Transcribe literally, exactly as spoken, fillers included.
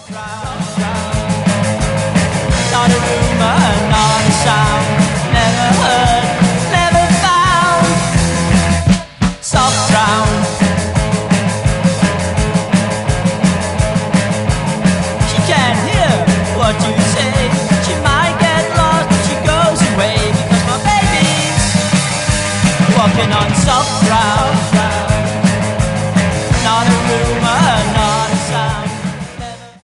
Not a rumor, not a sound. Never heard, never found. Soft ground. She can't hear what you say. She might get lost, but she goes away because my baby's walking on soft ground.